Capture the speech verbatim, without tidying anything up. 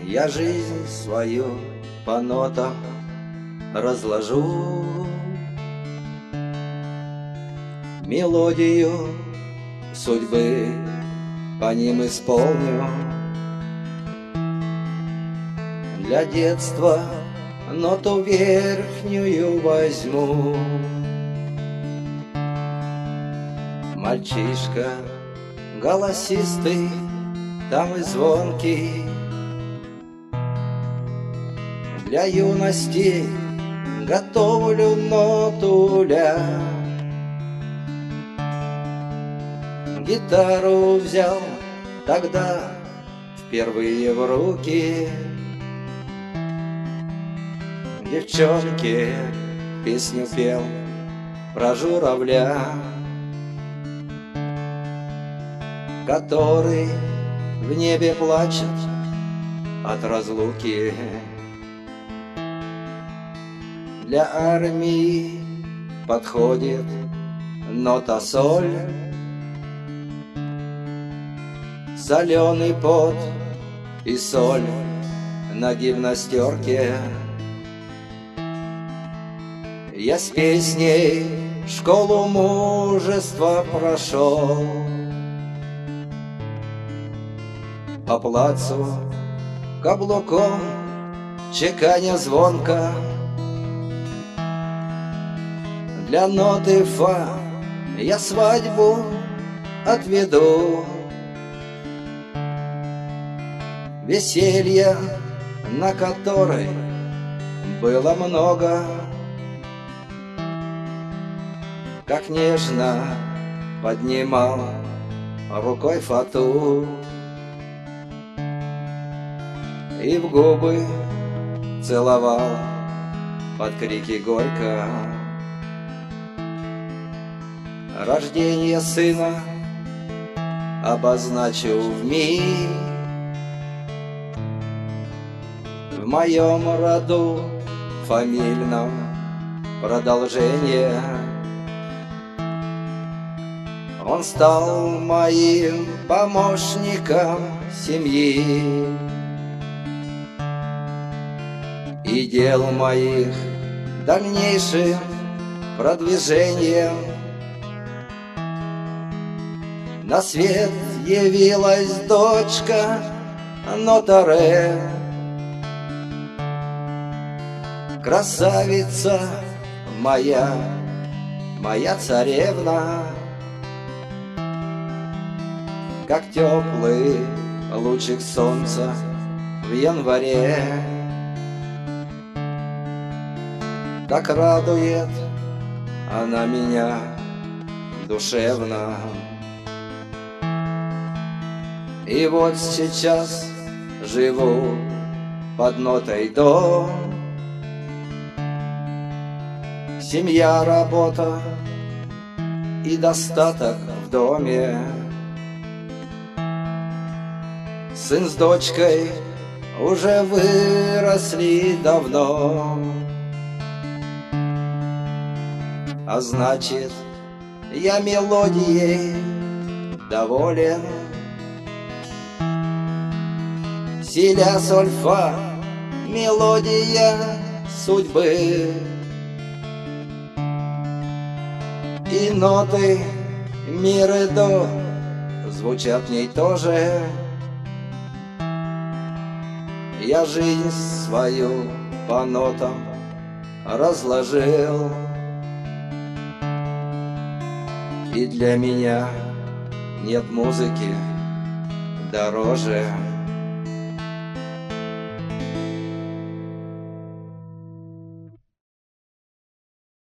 Я жизнь свою по нотам разложу, мелодию судьбы по ним исполню. Для детства ноту верхнюю возьму. Мальчишка голосистый, там и звонкий. Для юности готовлю ноту ля. Гитару взял тогда впервые в руки. Девчонке песню пел про журавля, который в небе плачет от разлуки. Для армии подходит нота соль, соленый пот и соль на гимнастерке. Я с песней школу мужества прошел, по плацу каблуком чеканя звонко. Для ноты фа я свадьбу отведу. Веселья, на которой было много, как нежно поднимал рукой фату и в губы целовал под крики горько. Рождение сына обозначу вмиг. В моем роду фамильном продолжение. Он стал моим помощником семьи и дел моих дальнейшим продвижением. На свет явилась дочка нота ре, красавица моя, моя царевна. Как теплый лучик солнца в январе, так радует она меня душевно. И вот сейчас живу под нотой до. Семья, работа и достаток в доме. Сын с дочкой уже выросли давно, а значит, я мелодией доволен. Си, ля, соль, фа, мелодия судьбы. И ноты ми, ре, до звучат в ней тоже. Я жизнь свою по нотам разложил, и для меня нет музыки дороже.